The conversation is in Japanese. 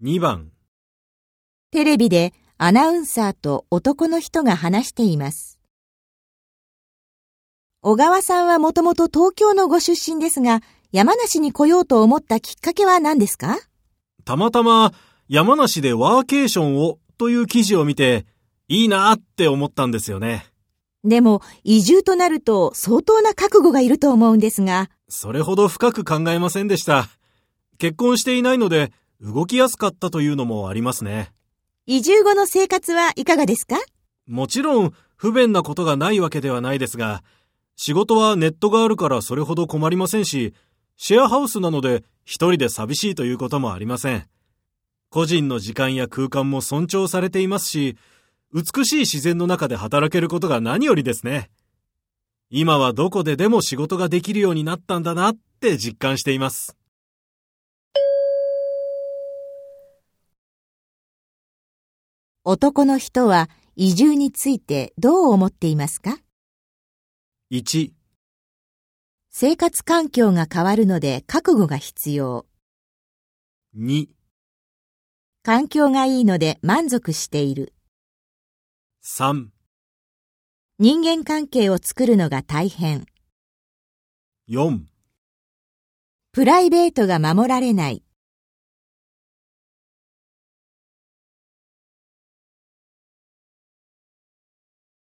2番、 テレビでアナウンサーと男の人が話しています。小川さんはもともと東京のご出身ですが、山梨に来ようと思ったきっかけは何ですか？ たまたま山梨でワーケーションをという記事を見て、いいなって思ったんですよね。 でも、移住となると相当な覚悟がいると思うんですが。 それほど深く考えませんでした。結婚していないので、動きやすかったというのもありますね。 移住後の生活はいかがですか？ もちろん不便なことがないわけではないですが、仕事はネットがあるからそれほど困りませんし、シェアハウスなので一人で寂しいということもありません。個人の時間や空間も尊重されていますし、美しい自然の中で働けることが何よりですね。今はどこででも仕事ができるようになったんだなって実感しています。 男の人は移住についてどう思っていますか？ 1、 生活環境が変わるので覚悟が必要。 2、 環境がいいので満足している。 3、 人間関係を作るのが大変。 4 プライベートが守られない。